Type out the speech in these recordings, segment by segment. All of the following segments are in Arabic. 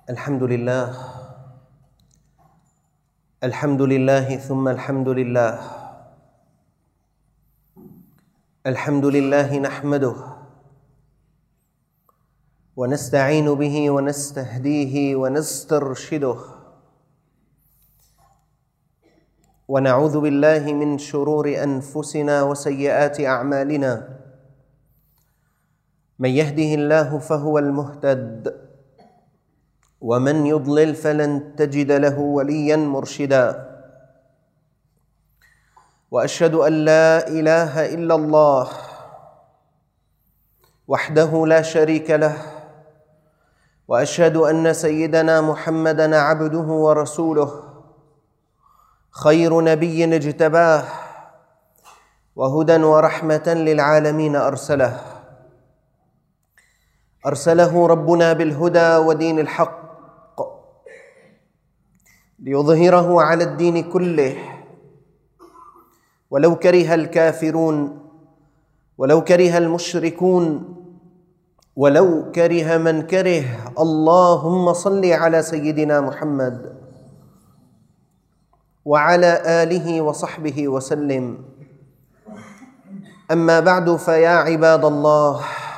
الحمد لله الحمد لله ثم الحمد لله الحمد لله نحمده ونستعين به ونستهديه ونسترشده ونعوذ بالله من شرور أنفسنا وسيئات أعمالنا من يهده الله فهو المهتد ومن يضلل فلن تجد له وليا مرشدا وأشهد أن لا إله إلا الله وحده لا شريك له وأشهد أن سيدنا محمدًا عبده ورسوله خير نبي اجتباه وهدى ورحمة للعالمين أرسله ربنا بالهدى ودين الحق ليظهره على الدين كله ولو كره الكافرون ولو كره المشركون ولو كره من كره. اللهم صل على سيدنا محمد وعلى آله وصحبه وسلم. أما بعد، فيا عباد الله،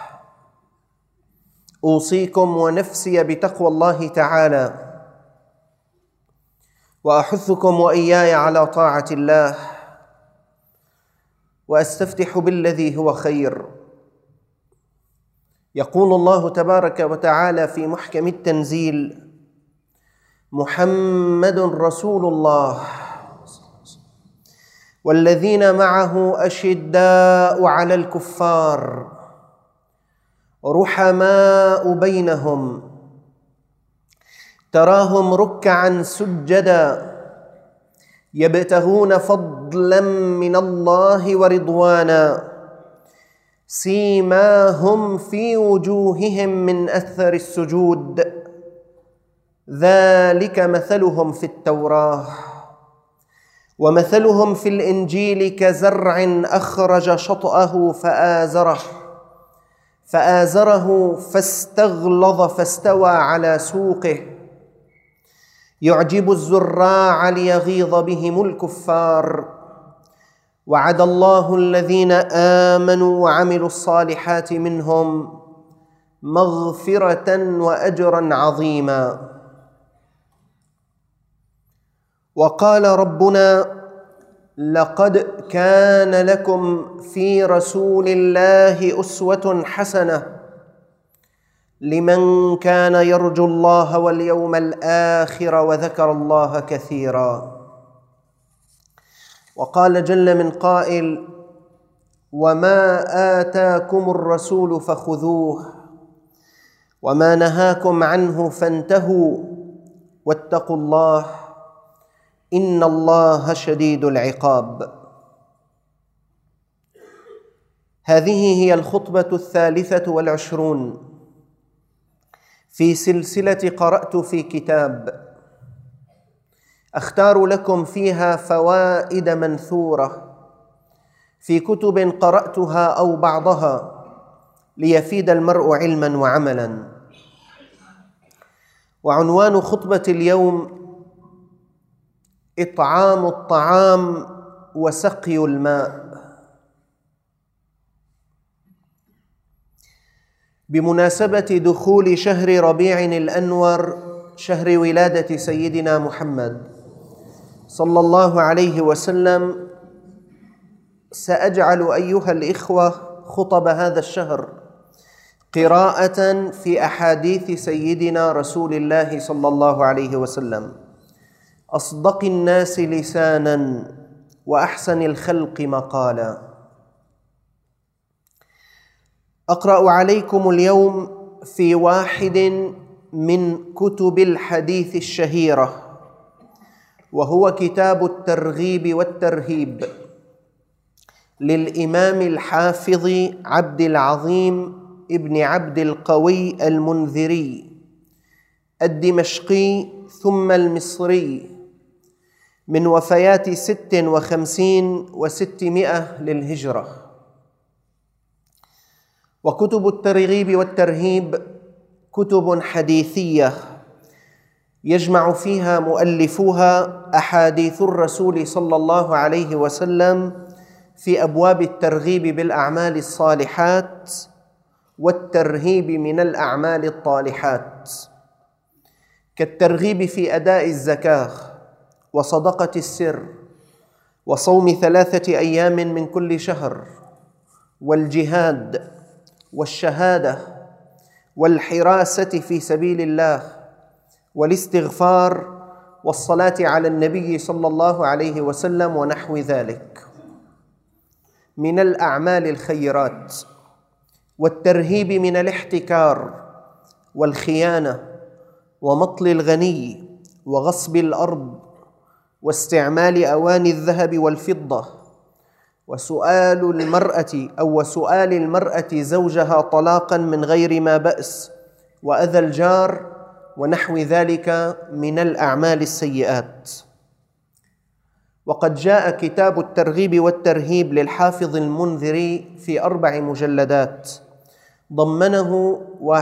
أوصيكم ونفسي بتقوى الله تعالى، وأحثكم وإياي على طاعة الله، وأستفتح بالذي هو خير. يقول الله تبارك وتعالى في محكم التنزيل: محمد رسول الله والذين معه أشداء على الكفار رحماء بينهم تراهم ركعا سجدا يبتغون فضلا من الله ورضوانا سيماهم في وجوههم من أثر السجود ذلك مثلهم في التوراة ومثلهم في الإنجيل كزرع أخرج شطأه فآزره فاستغلظ فاستوى على سوقه يعجب الزراع ليغيظ بهم الكفار. وعد الله الذين آمنوا وعملوا الصالحات منهم مغفرة وأجرا عظيما. وقال ربنا: لقد كان لكم في رسول الله أسوة حسنة لمن كان يرجو الله واليوم الآخر وذكر الله كثيرا. وقال جل من قائل: وما آتاكم الرسول فخذوه وما نهاكم عنه فانتهوا واتقوا الله إن الله شديد العقاب. هذه هي الخطبة 23 في سلسلة قرأت في كتاب، أختار لكم فيها فوائد منثورة في كتب قرأتها أو بعضها ليفيد المرء علما وعملا. وعنوان خطبة اليوم: إطعام الطعام وسقي الماء. بمناسبة دخول شهر ربيع الأنور، شهر ولادة سيدنا محمد صلى الله عليه وسلم، سأجعل أيها الإخوة خطب هذا الشهر قراءة في أحاديث سيدنا رسول الله صلى الله عليه وسلم، أصدق الناس لسانا وأحسن الخلق مقالا. أقرأ عليكم اليوم في واحد من كتب الحديث الشهيرة، وهو كتاب الترغيب والترهيب للإمام الحافظ عبد العظيم ابن عبد القوي المنذري الدمشقي ثم المصري، من وفيات 56 و600 للهجرة. وكتب الترغيب والترهيب كتب حديثية يجمع فيها مؤلفوها أحاديث الرسول صلى الله عليه وسلم في أبواب الترغيب بالأعمال الصالحات والترهيب من الأعمال الطالحات، كالترغيب في أداء الزكاة وصدقة السر وصوم 3 أيام من كل شهر والجهاد والشهادة والحراسة في سبيل الله والاستغفار والصلاة على النبي صلى الله عليه وسلم ونحو ذلك من الأعمال الخيرات، والترهيب من الاحتكار والخيانة ومطل الغني وغصب الأرض واستعمال أواني الذهب والفضة وسؤال المرأة زوجها طلاقا من غير ما بأس وأذى الجار ونحو ذلك من الأعمال السيئات. وقد جاء كتاب الترغيب والترهيب للحافظ المنذري في 4 مجلدات ضمنه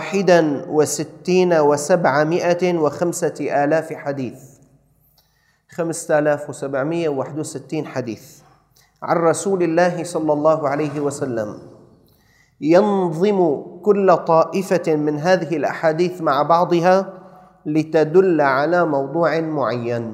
61,705 حديث، 5761 حديث عن رسول الله صلى الله عليه وسلم، ينظم كل طائفة من هذه الأحاديث مع بعضها لتدل على موضوع معين.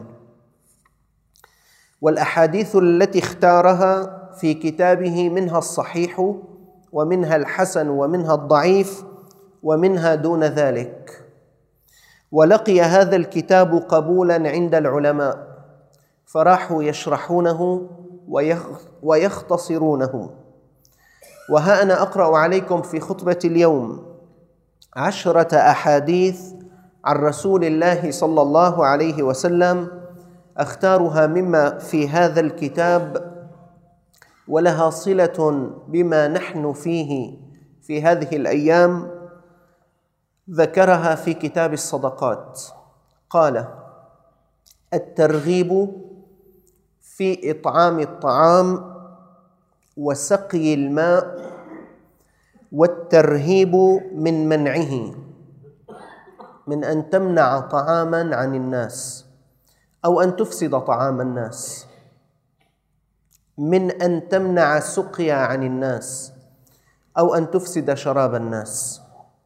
والأحاديث التي اختارها في كتابه منها الصحيح ومنها الحسن ومنها الضعيف ومنها دون ذلك، ولقي هذا الكتاب قبولا عند العلماء فراحوا يشرحونه ويختصرونه. وها أنا أقرأ عليكم في خطبة اليوم 10 أحاديث عن رسول الله صلى الله عليه وسلم أختارها مما في هذا الكتاب ولها صلة بما نحن فيه في هذه الأيام. ذكرها في كتاب الصدقات، قال: الترغيب في إطعام الطعام وسقي الماء، والترهيب من منعه، من أن تمنع طعاما عن الناس أو أن تفسد طعام الناس، من أن تمنع سقيا عن الناس أو أن تفسد شراب الناس.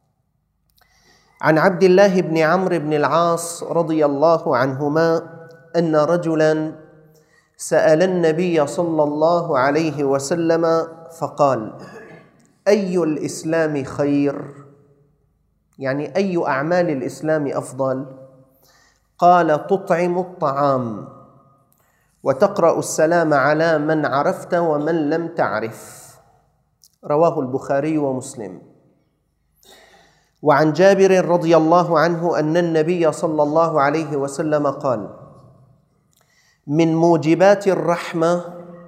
عن عبد الله بن عمرو بن العاص رضي الله عنهما أن رجلا سأل النبي صلى الله عليه وسلم فقال: أي الإسلام خير؟ يعني أي أعمال الإسلام أفضل؟ قال: تطعم الطعام وتقرأ السلام على من عرفت ومن لم تعرف. رواه البخاري ومسلم. وعن جابر رضي الله عنه أن النبي صلى الله عليه وسلم قال: من موجبات الرحمة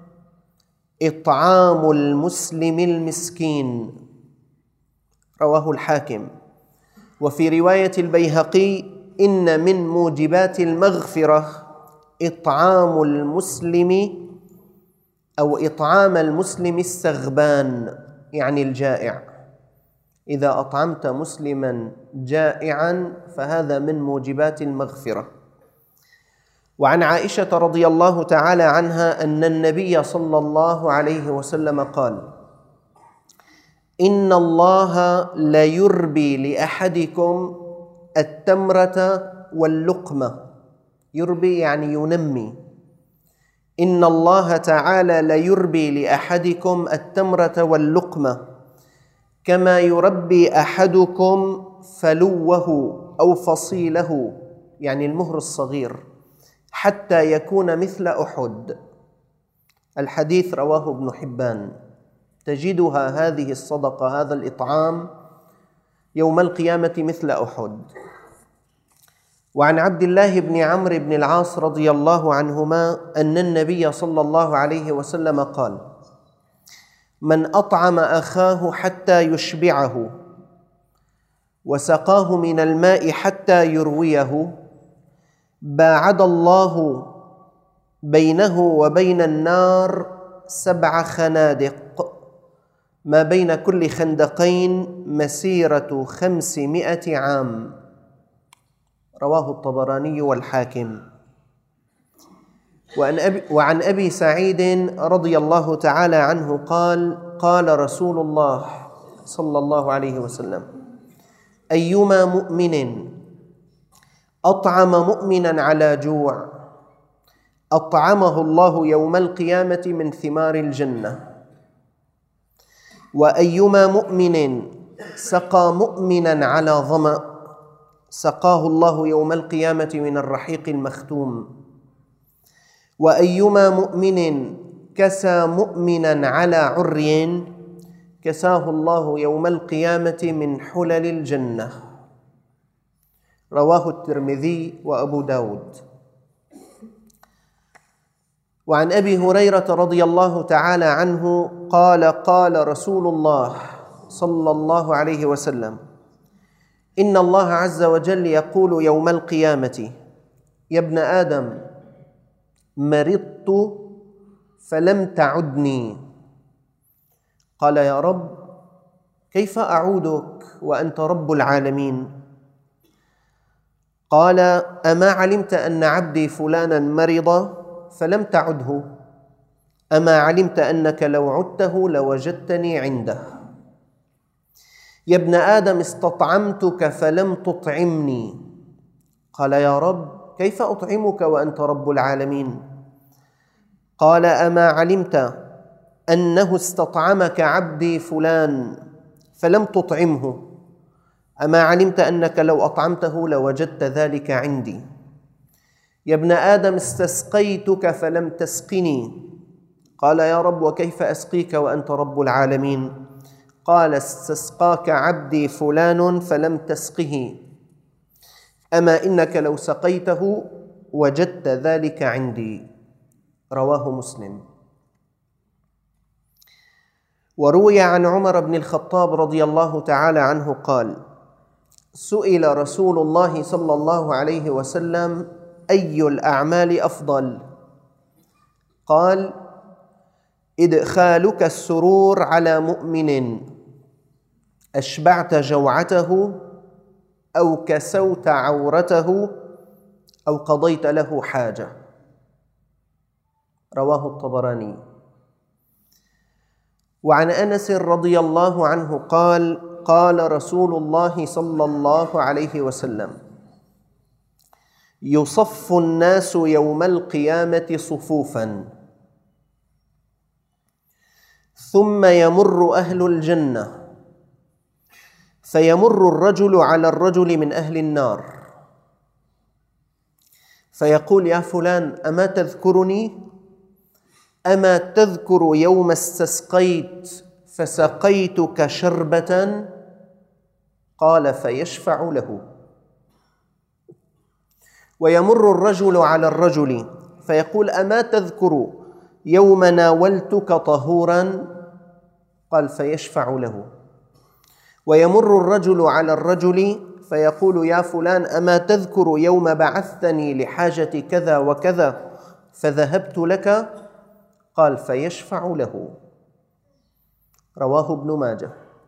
إطعام المسلم المسكين. رواه الحاكم. وفي رواية البيهقي: إن من موجبات المغفرة إطعام المسلم أو إطعام المسلم السغبان، يعني الجائع. إذا أطعمت مسلما جائعا فهذا من موجبات المغفرة. وعن عائشة رضي الله تعالى عنها أن النبي صلى الله عليه وسلم قال: إن الله ليربي لأحدكم التمرة واللقمة. يربي يعني ينمي. إن الله تعالى ليربي لأحدكم التمرة واللقمة كما يربي أحدكم فلوه أو فصيله، يعني المهر الصغير، حتى يكون مثل أحد. الحديث رواه ابن حبان. تجدها هذه الصدقة، هذا الإطعام، يوم القيامة مثل أحد. وعن عبد الله بن عمرو بن العاص رضي الله عنهما أن النبي صلى الله عليه وسلم قال: من أطعم أخاه حتى يشبعه وسقاه من الماء حتى يرويه باعد الله بينه وبين النار 7 خنادق، ما بين كل خندقين مسيرة 500 عام. رواه الطبراني والحاكم. وعن أبي سعيد رضي الله تعالى عنه قال: قال رسول الله صلى الله عليه وسلم: أيما مؤمن أطعم مؤمنا على جوع أطعمه الله يوم القيامة من ثمار الجنة، وأيما مؤمن سقى مؤمنا على ظمأ سقاه الله يوم القيامة من الرحيق المختوم، وأيما مؤمن كسى مؤمنا على عري كساه الله يوم القيامة من حلل الجنة. رواه الترمذي وأبو داود. وعن أبي هريرة رضي الله تعالى عنه قال: قال رسول الله صلى الله عليه وسلم: إن الله عز وجل يقول يوم القيامة: يا ابن آدم، مرضت فلم تعدني. قال: يا رب، كيف أعودك وأنت رب العالمين؟ قال: أما علمت أن عبدي فلانا مرض فلم تعده؟ أما علمت أنك لو عدته لوجدتني عنده؟ يا ابن آدم، استطعمتك فلم تطعمني. قال: يا رب، كيف أطعمك وأنت رب العالمين؟ قال: أما علمت أنه استطعمك عبدي فلان فلم تطعمه؟ أما علمت أنك لو أطعمته لوجدت ذلك عندي؟ يا ابن آدم، استسقيتك فلم تسقني. قال: يا رب، وكيف أسقيك وأنت رب العالمين؟ قال: استسقاك عبدي فلان فلم تسقه، أما إنك لو سقيته وجدت ذلك عندي. رواه مسلم. وروي عن عمر بن الخطاب رضي الله تعالى عنه قال: سئل رسول الله صلى الله عليه وسلم: أي الأعمال أفضل؟ قال: إدخالك السرور على مؤمن أشبعت جوعته أو كسوت عورته أو قضيت له حاجة. رواه الطبراني. وعن أنس رضي الله عنه قال: قال رسول الله صلى الله عليه وسلم: يصف الناس يوم القيامة صفوفا، ثم يمر أهل الجنة فيمر الرجل على الرجل من أهل النار فيقول: يا فلان، أما تذكرني؟ أما تذكر يوم استسقيت فسقيتك شربة؟ قال: فيشفع له. ويمر الرجل على الرجل فيقول: أما تذكر يوم ناولتك طهورا؟ قال: فيشفع له. ويمر الرجل على الرجل فيقول: يا فلان، أما تذكر يوم بعثتني لحاجة كذا وكذا فذهبت لك؟ قال: فيشفع له. رواه ابن ماجه.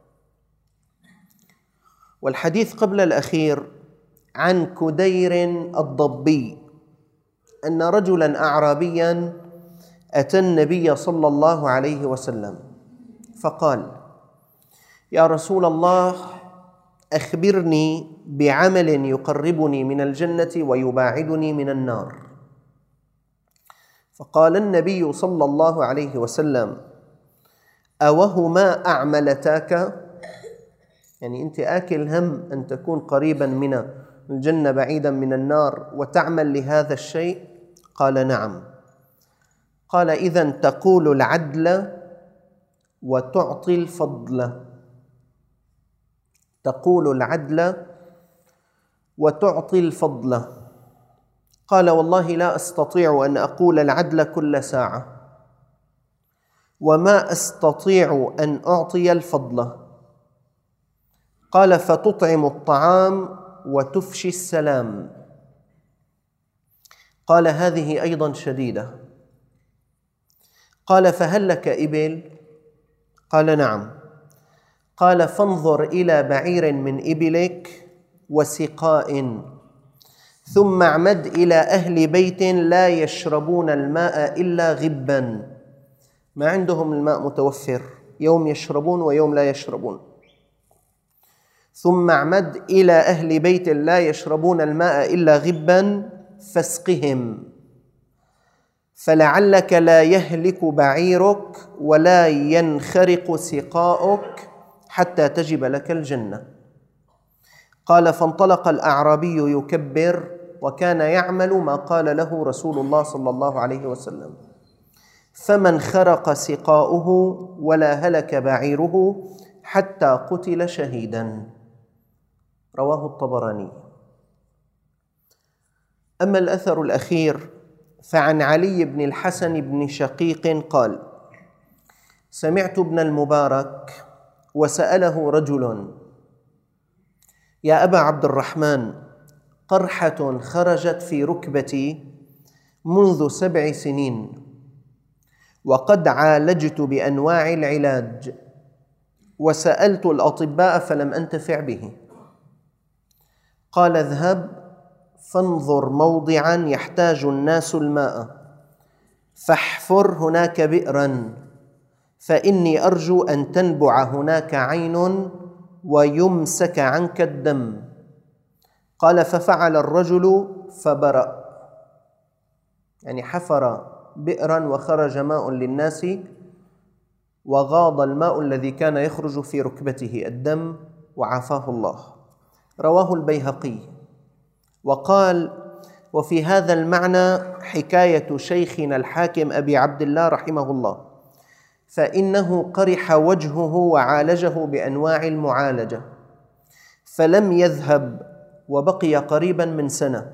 والحديث قبل الأخير عن كدير الضبي أن رجلا أعرابيا أتى النبي صلى الله عليه وسلم فقال: يا رسول الله، أخبرني بعمل يقربني من الجنة ويباعدني من النار. فقال النبي صلى الله عليه وسلم: أوهما أعملتاك؟ يعني أنت آكل هم أن تكون قريبا من الجنة بعيدا من النار وتعمل لهذا الشيء؟ قال: نعم. قال: إذن تقول العدل وتعطي الفضل. تقول العدل وتعطي الفضل. قال: والله لا أستطيع أن أقول العدل كل ساعة، وما أستطيع أن أعطي الفضل. قال: فتطعم الطعام وتفشي السلام. قال: هذه أيضا شديدة. قال: فهل لك إبل؟ قال: نعم. قال: فانظر إلى بعير من إبلك وسقاء، ثم اعمد إلى أهل بيت لا يشربون الماء إلا غبا، ما عندهم الماء متوفر، يوم يشربون ويوم لا يشربون. ثم اعمد إلى أهل بيت لا يشربون الماء إلا غبا فاسقهم، فلعلك لا يهلك بعيرك ولا ينخرق سقاؤك حتى تجب لك الجنة. قال فانطلق الأعرابي يكبر، وكان يعمل ما قال له رسول الله صلى الله عليه وسلم، فما انخرق سقاؤه ولا هلك بعيره حتى قتل شهيدا. رواه الطبراني. أما الأثر الأخير فعن علي بن الحسن بن شقيق قال: سمعت ابن المبارك وسأله رجل: يا أبا عبد الرحمن، قرحة خرجت في ركبتي منذ 7 سنين، وقد عالجت بأنواع العلاج، وسألت الأطباء فلم أنتفع به. قال: اذهب فانظر موضعا يحتاج الناس الماء، فاحفر هناك بئرا، فإني أرجو أن تنبع هناك عين ويمسك عنك الدم. قال: ففعل الرجل فبرأ، يعني حفر بئرا وخرج ماء للناس، وغاض الماء الذي كان يخرج في ركبته الدم وعافاه الله. رواه البيهقي. وقال: وفي هذا المعنى حكاية شيخنا الحاكم أبي عبد الله رحمه الله، فإنه قرح وجهه وعالجه بأنواع المعالجة، فلم يذهب وبقي قريبا من سنة،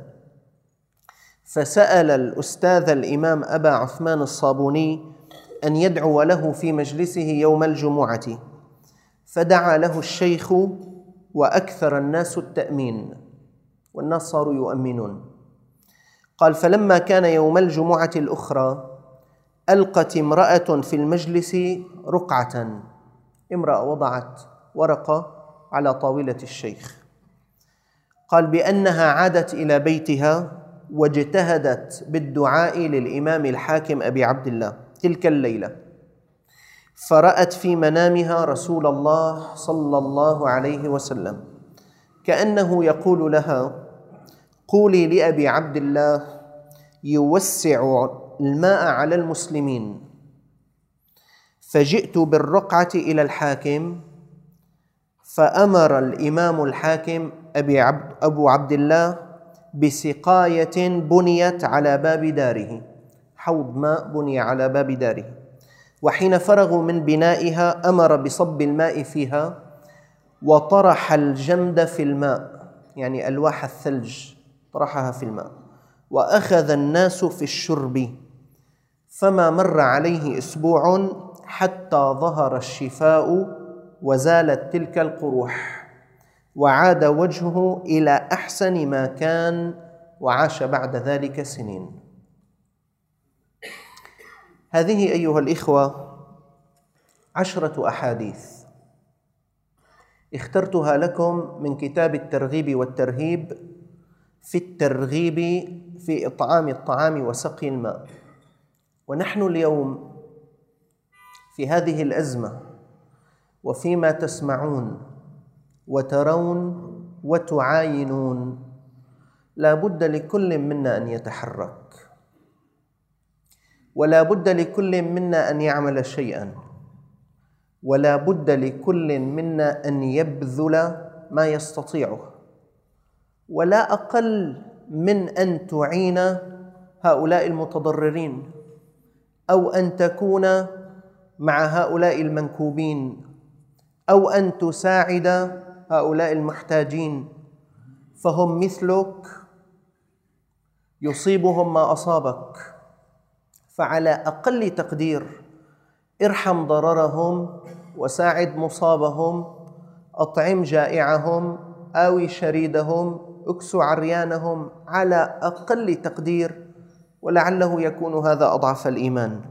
فسأل الأستاذ الإمام أبا عثمان الصابوني أن يدعو له في مجلسه يوم الجمعة، فدعا له الشيخ وأكثر الناس التأمين، والناس صاروا يؤمنون. قال: فلما كان يوم الجمعة الأخرى ألقت امرأة في المجلس رقعة، امرأة وضعت ورقة على طاولة الشيخ. قال: بأنها عادت إلى بيتها واجتهدت بالدعاء للإمام الحاكم أبي عبد الله تلك الليلة، فرأت في منامها رسول الله صلى الله عليه وسلم كأنه يقول لها: قولي لأبي عبد الله يوسع الماء على المسلمين. فجئت بالرقعة إلى الحاكم، فأمر الإمام الحاكم أبو عبد الله بسقاية بنيت على باب داره، حوض ماء بني على باب داره، وحين فرغوا من بنائها أمر بصب الماء فيها، وطرح الجمد في الماء، يعني ألواح الثلج طرحها في الماء، وأخذ الناس في الشرب، فما مر عليه أسبوع حتى ظهر الشفاء وزالت تلك القروح، وعاد وجهه إلى أحسن ما كان، وعاش بعد ذلك سنين. هذه أيها الإخوة 10 أحاديث اخترتها لكم من كتاب الترغيب والترهيب في الترغيب في إطعام الطعام وسقي الماء. ونحن اليوم في هذه الأزمة، وفيما تسمعون وترون وتعاينون، لا بد لكل منا أن يتحرك، ولا بد لكل منا أن يعمل شيئا، ولا بد لكل منا أن يبذل ما يستطيعه، ولا أقل من أن تعين هؤلاء المتضررين، أو أن تكون مع هؤلاء المنكوبين، أو أن تساعد هؤلاء المحتاجين، فهم مثلك يصيبهم ما أصابك، فعلى أقل تقدير ارحم ضررهم وساعد مصابهم، أطعم جائعهم، آوي شريدهم، اكس عريانهم، على أقل تقدير، ولعله يكون هذا أضعف الإيمان.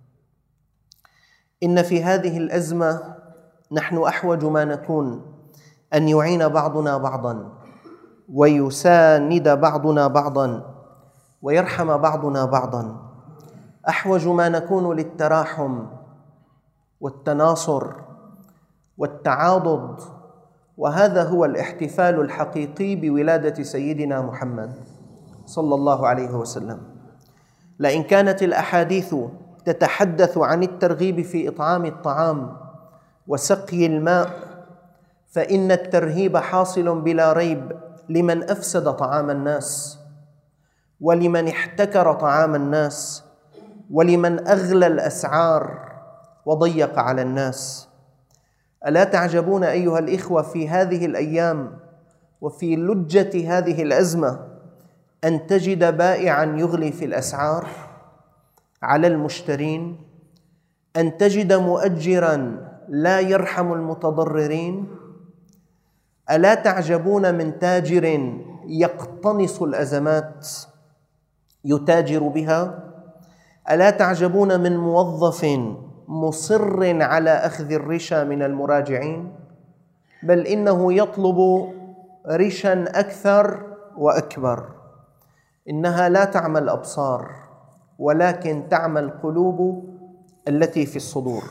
إن في هذه الأزمة نحن أحوج ما نكون أن يعين بعضنا بعضا، ويساند بعضنا بعضا ويرحم بعضنا بعضا. أحوج ما نكون للتراحم والتناصر والتعاضد، وهذا هو الاحتفال الحقيقي بولادة سيدنا محمد صلى الله عليه وسلم. لئن كانت الأحاديث تتحدث عن الترغيب في إطعام الطعام وسقي الماء، فإن الترهيب حاصل بلا ريب لمن أفسد طعام الناس، ولمن احتكر طعام الناس، ولمن أغلى الأسعار وضيق على الناس. ألا تعجبون أيها الإخوة في هذه الأيام وفي لجة هذه الأزمة أن تجد بائعاً يغلي في الأسعار على المشترين، أن تجد مؤجراً لا يرحم المتضررين؟ ألا تعجبون من تاجر يقتنص الأزمات يتاجر بها؟ ألا تعجبون من موظف مصر على أخذ الرشا من المراجعين؟ بل إنه يطلب رشا أكثر وأكبر. إنها لا تعمى الأبصار ولكن تعمى القلوب التي في الصدور.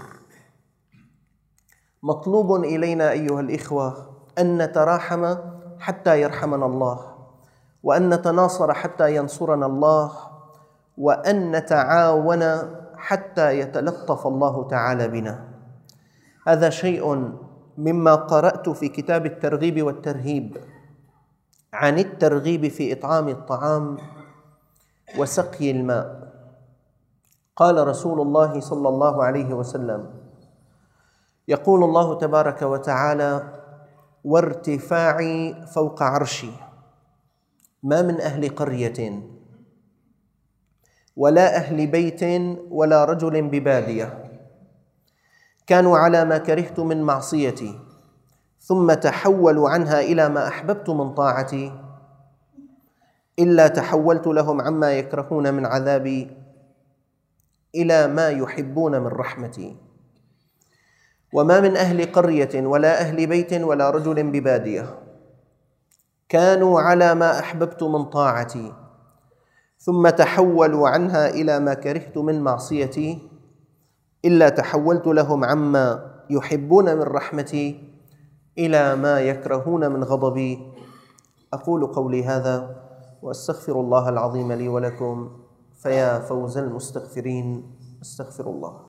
مطلوب إلينا أيها الإخوة أن نتراحم حتى يرحمنا الله، وأن نتناصر حتى ينصرنا الله، وأن نتعاون حتى يتلطف الله تعالى بنا. هذا شيء مما قرأت في كتاب الترغيب والترهيب عن الترغيب في إطعام الطعام وسقي الماء. قال رسول الله صلى الله عليه وسلم: يقول الله تبارك وتعالى: وارتفاعي فوق عرشي، ما من أهل قرية ولا أهل بيت ولا رجل ببادية كانوا على ما كرهت من معصيتي ثم تحولوا عنها إلى ما أحببت من طاعتي إلا تحولت لهم عما يكرهون من عذابي إلى ما يحبون من رحمتي. وما من أهل قرية ولا أهل بيت ولا رجل ببادية كانوا على ما أحببت من طاعتي ثم تحولوا عنها إلى ما كرهت من معصيتي إلا تحولت لهم عما يحبون من رحمتي إلى ما يكرهون من غضبي. أقول قولي هذا وأستغفر الله العظيم لي ولكم، فيا فوز المستغفرين. استغفر الله.